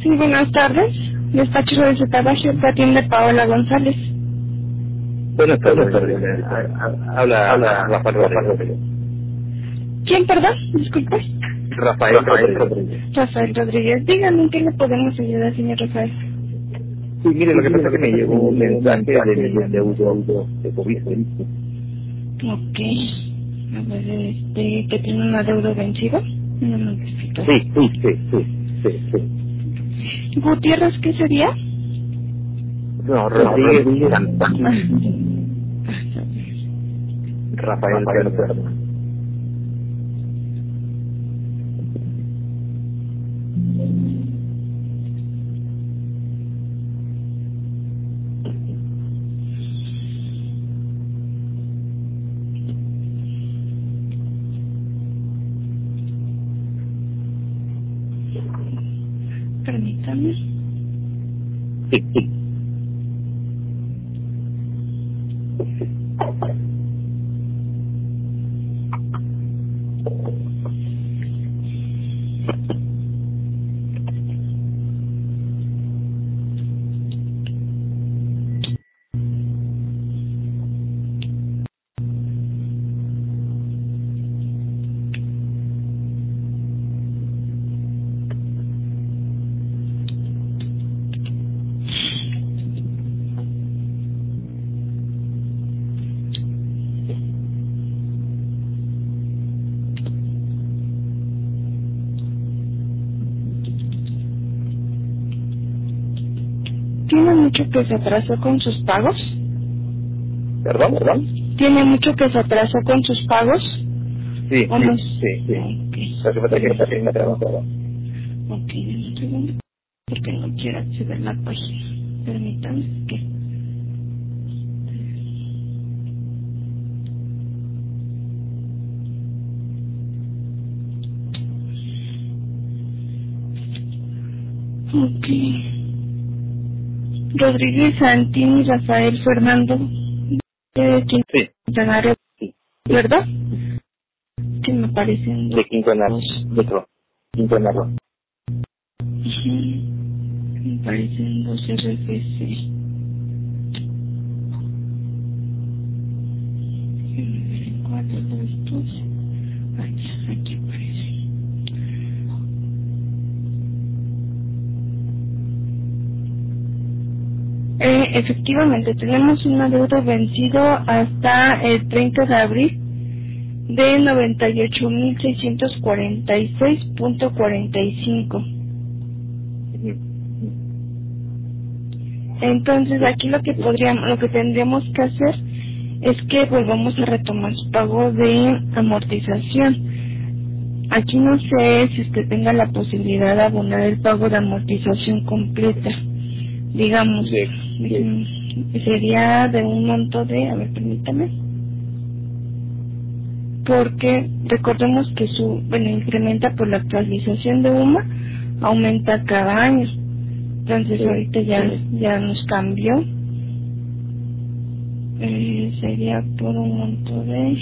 Sí, buenas tardes. Despacho de su trabajo, te atiende Paola González. Buenas tardes. Habla Rafael Rodríguez. ¿Quién, perdón? Disculpe. Rafael Rodríguez. Rafael Rodríguez. Dígame en qué le podemos ayudar, señor Rafael. Sí, mire, lo que pasa es que me llegó un mensaje de mi deudo de COVID. Ok. A ver, que tiene un adeudo vencido. No me necesito. Sí. Gutiérrez, ¿qué sería? No, Rodríguez Santana. Ah. Rafael Rodríguez. Permítame. Sí. ¿Tiene mucho que se atrasó con sus pagos? ¿Perdón? ¿Tiene mucho que se atrasó con sus pagos? Sí. ¿O no? Sí. Okay. Lo que pasa es que está haciendo trabajo. Ok, dame un segundo, porque no quiero acceder a la página. Permítame que... Ok. Rodríguez Santini, Rafael Fernando, Sí. Quintana, ¿verdad? Que me parecen dos. De Quintana Roo. Ujú. Me parecen dos RFC. Déjenme ver en cuatro de estos. Aquí aparece. Efectivamente, tenemos un adeudo vencido hasta el 30 de abril de 98,646.45. Entonces, aquí lo que tendríamos que hacer es que volvamos a retomar su pago de amortización. Aquí no sé si usted tenga la posibilidad de abonar el pago de amortización completa. Digamos, sería de un monto de, a ver, permítame, porque recordemos que incrementa por la actualización de UMA, aumenta cada año. Entonces ahorita ya nos cambió. Sería por un monto de...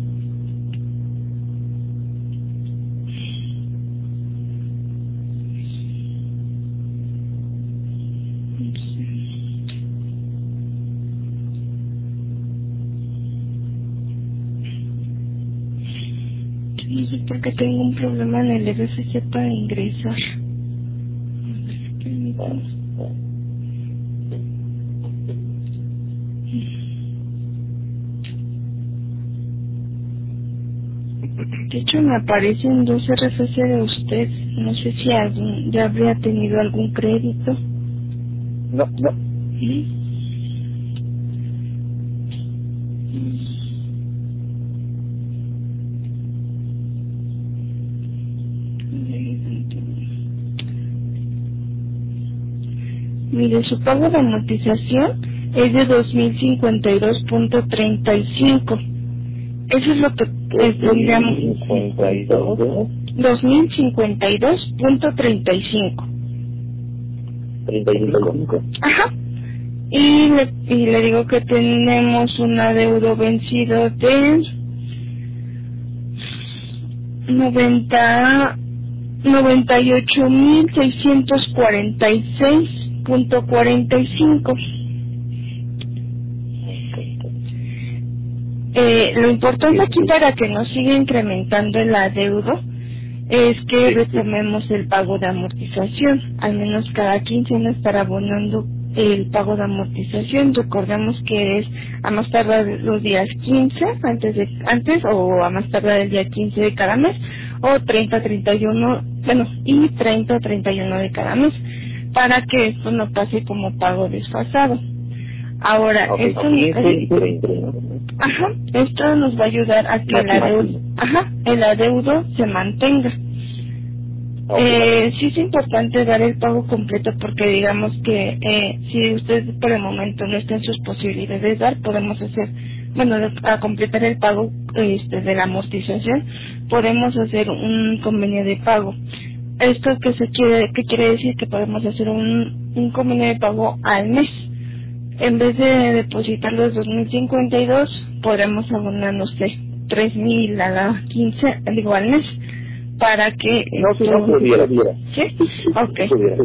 No sé por qué tengo un problema en el RFC para ingresar. Permítame. De hecho, me aparecen dos RFC de usted. No sé si ya habría tenido algún crédito. No. ¿Sí? Mire, su pago de amortización es de 2,052.35. Eso es lo que tendríamos. 2,052.35. 35. Ajá. Y le digo que tenemos un adeudo vencido de 98,646,45. Lo importante aquí para que no siga incrementando el adeudo es que retomemos el pago de amortización, al menos cada quincena estar abonando el pago de amortización. Recordemos que es a más tardar los días 15 antes o a más tardar el día 15 de cada mes, o 30, 31, y 30 o 31 de cada mes, para que esto no pase como pago desfasado. Ahora, esto nos va a ayudar a que el adeudo se mantenga. Sí es importante dar el pago completo, porque digamos que si usted por el momento no está en sus posibilidades de dar, podemos hacer, a completar el pago de la amortización, podemos hacer un convenio de pago. Esto ¿qué quiere decir? Que podemos hacer un convenio de pago al mes. En vez de depositar los 2,052, podremos abonar, no sé, 3,000 a la 15, al mes, para que... No pudiera. ¿Sí? Ok.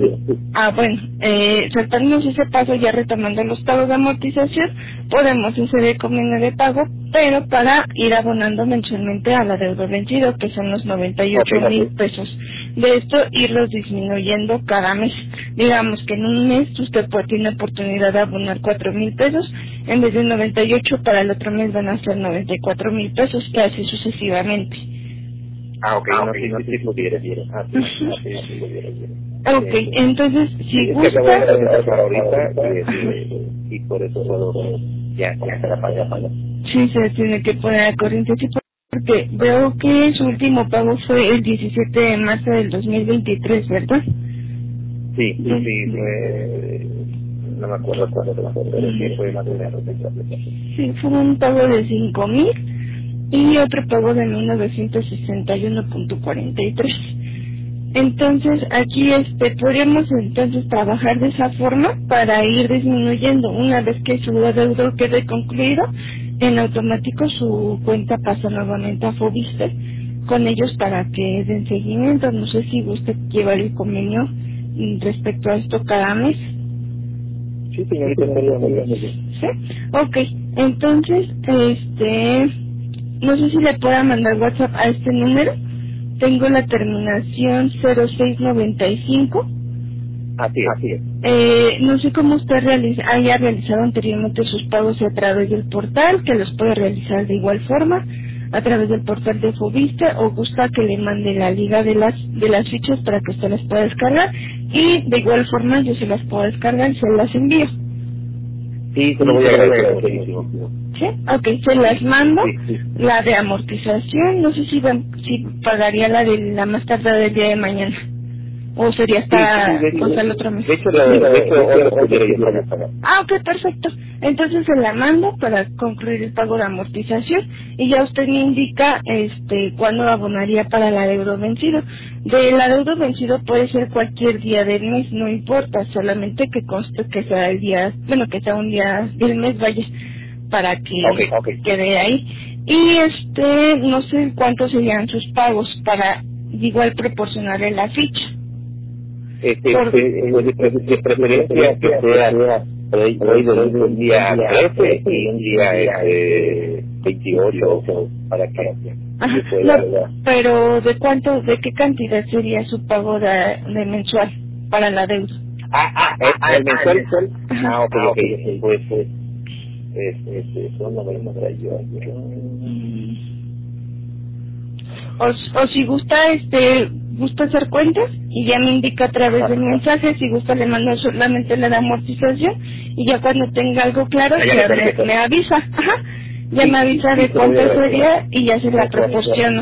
Saltarnos ese paso, ya retomando los pagos de amortización, podemos hacer el convenio de pago, pero para ir abonando mensualmente al adeudo vencido, que son los 98,000 pesos. De esto, irlos disminuyendo cada mes. Digamos que en un mes usted tiene oportunidad de abonar 4,000 pesos, en vez de 98, para el otro mes van a ser 94,000 pesos, y así sucesivamente. Si pudiera. Ok, entonces, si gusta... ahorita, y por eso puedo ya se la paga. Sí, se tiene que poner a corriente, sí, porque veo que su último pago fue el 17 de marzo del 2023, ¿verdad? Sí, no me acuerdo cuándo, pero sí fue más o menos. Sí, fue un pago de 5,000 y otro pago de 1,961,43. Entonces, aquí podríamos entonces trabajar de esa forma para ir disminuyendo. Una vez que su adeudo quede concluido, en automático su cuenta pasa nuevamente a Fobiste con ellos para que den seguimiento. No sé si usted llevar el convenio respecto a esto cada mes. Sí, señorita, estaría muy bien. ¿Sí? Ok, entonces, no sé si le pueda mandar WhatsApp a este número. Tengo la terminación 0695. Así es. No sé cómo usted haya realizado anteriormente sus pagos a través del portal, que los puede realizar de igual forma a través del portal de Fobiste, o gusta que le mande la liga de las fichas para que usted las pueda descargar, y de igual forma yo se las puedo descargar y se las envío. Sí, se lo voy a agradecer. ¿Sí? Ok, se las mando. Sí. La de amortización, no sé si pagaría la de la más tarde del día de mañana, o sería hasta el otro mes. De hecho, ok, perfecto. Entonces se la mando para concluir el pago de amortización, y ya usted me indica cuándo abonaría para el adeudo vencido. Del adeudo vencido puede ser cualquier día del mes, no importa, solamente que conste que sea el día, que sea un día del mes, vaya, para que quede ahí. Y no sé cuántos serían sus pagos para igual proporcionarle la ficha. De preferencia que sea hoy un día 13 y un día 28, para que pero ¿de qué cantidad sería su pago de mensual para la deuda? El mensual. Ok. Pues son 98. O si gusta, gusta hacer cuentas y ya me indica a través del mensaje. Si gusta, le mando solamente la de amortización, y ya cuando tenga algo claro ya me avisa. Me avisa de cuánto sería y ya se la proporciono.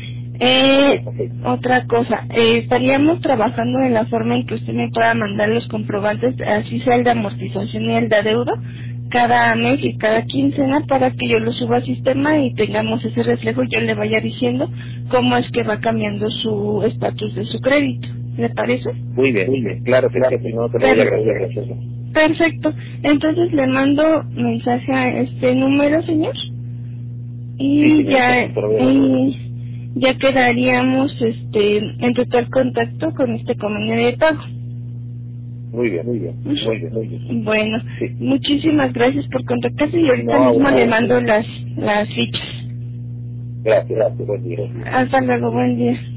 Otra cosa, estaríamos trabajando de la forma en que usted me pueda mandar los comprobantes, así sea el de amortización y el de adeudo, cada mes y cada quincena, para que yo lo suba al sistema y tengamos ese reflejo y yo le vaya diciendo cómo es que va cambiando su estatus de su crédito. ¿Le parece? Muy bien. Claro que sí, no te lo voy a agradecer. Perfecto. Entonces le mando mensaje a este número, señor. Y ya quedaríamos en total contacto con este convenio de pago. Muy bien, muy bien, muy bien, muy bien. Bueno, Sí. muchísimas gracias por contactarse y ahorita mismo le mando las fichas. Gracias, buen día. Hasta luego, buen día.